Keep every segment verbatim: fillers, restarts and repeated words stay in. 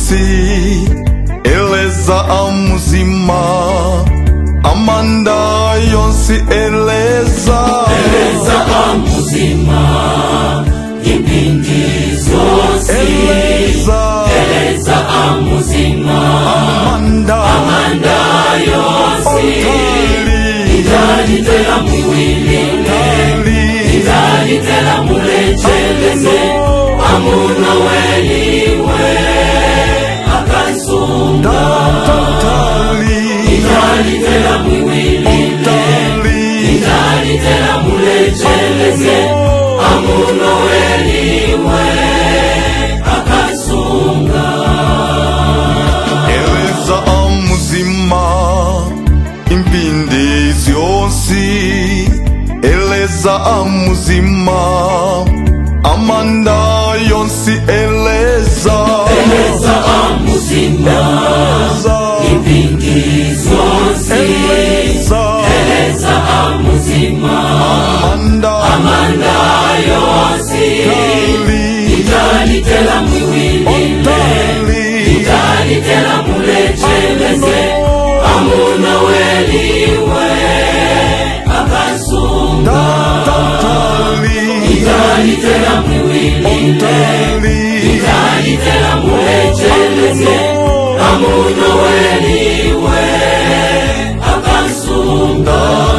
yonsi eleza amuzima. Amanda yonsi eleza eleza amuzima. Impindi zonsi eleza eleza amuzima. Amanda Amanda yonsi idali tela mwiwili idali tela mulecheleze. Amuna weliwe akansumba idali tela mwiwili idali tela mulecheleze. Amuna weliwe akansumba eleza amuzima. Impindi zonsi eleza amuzima. Amanda yonsi eleza eleza amuzima. Impindi zonsi eleza eleza amuzima. Amanda Amanda yonsi idali tela mwiwili idali tela mulecheleze. Amuna weliwe akansumba idali tela mwiwili idali tela mulecheleze. Amuna weliwe akansumba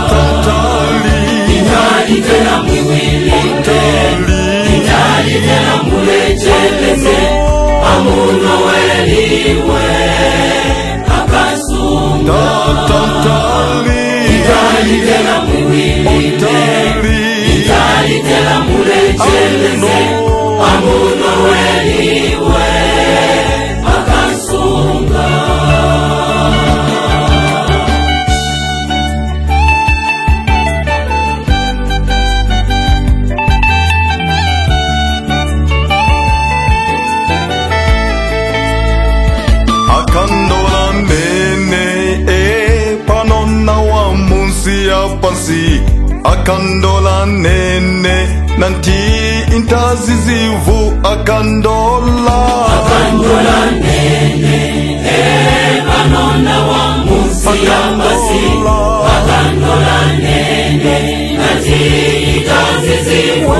idali tela mwiwili idali tela mulecheleze. Amuna weliwe akansumba idali tela mwiwili idali tela mulecheleze. Amuna weliwe akansumba akandola nene e panona wa munsi ya pansi. Akandola nene nanti intazizivu. Akandola akandola nene e panona wa munsi ya pansi. Akandola nene nanti intazizivu.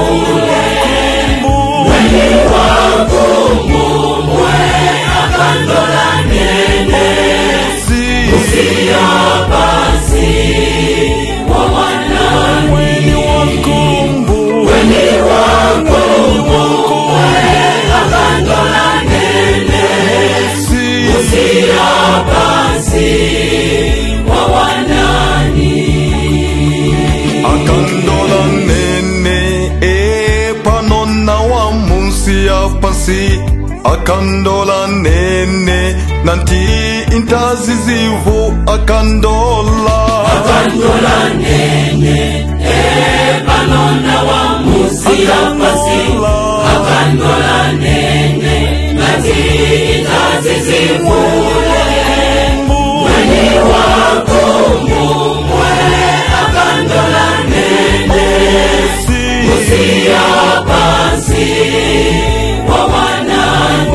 Mwene wako mumwe akandola nene usiya pasi wa wanani. Mwene wako mumwe akandola nene usiya pasi wa wanani. akandola nene e panona wa munsi ya pansi. Akandola nene nanti intazizivu. Akandola akandola nene e panona wa munsi ya pansi. Akandola nene nanti intazizivu. Mwene wako mumwe akandola nene usiya pasi wa wanani.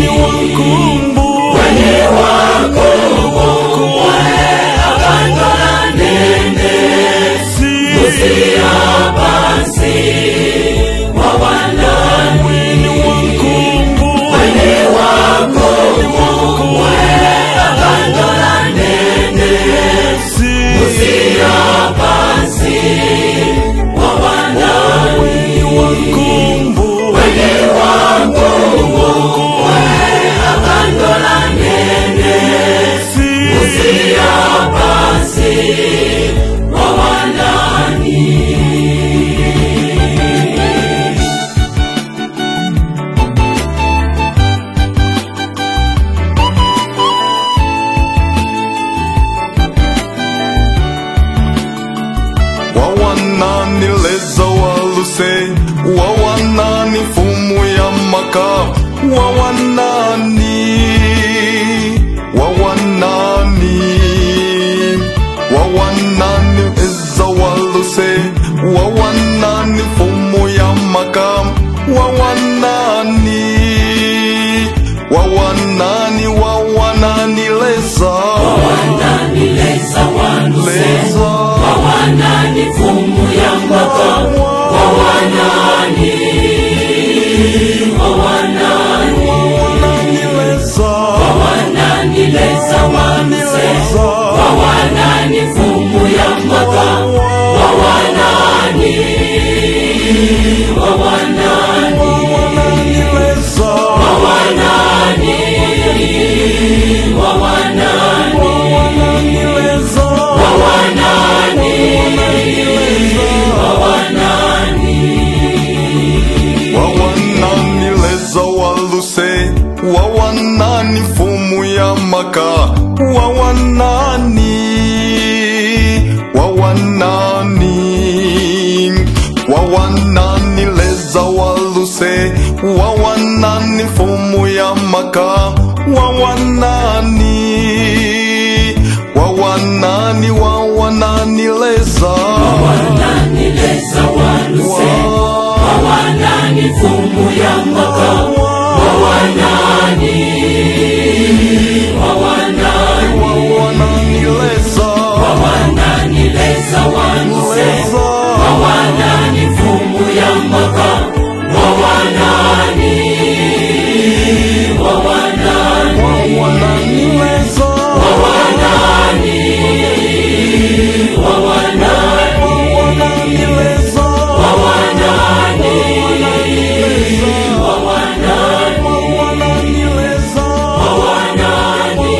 Mwene wako mumwe akandola nene usiya pasi wa wanani. Mwene wako mumwe akandola nene usiya pasi wa wanani. Mwene wako mumwe akandola nene usiya pasi wa wanani. wawanani leza waluse. Wawanani fumu ya maka. Wawanani wawanani wawanani eza waluse. Wawanani fumu ya maka. Wawanani wawanani Wawanani fumu ya mwaka, wawanani, wawanani, wawanani leza wanse, wawanani fumu ya mwaka, wawanani, wawanani, wawanani, wawanani leza waluse, wawanani fumu ya maka, wawanani, wawanani, wawanani leza waluse, wawanani fumu ya maka, wawanani, wawanani, wawanani leza, wawanani leza waluse, wawanani fumu ya mwaka, wawanani, wawanani, wawanani leza, wawanani leza waluse, wawanani fumu ya mwaka, wawanani, wawanani, wawanani leza, wawanani, wawanani, wawanani leza, wawanani, wawanani leza, wawanani,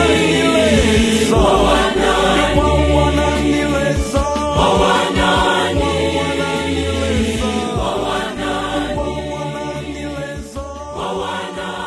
wawanani leza, wawanani, wawanani leza, wawanani leza, wawanani.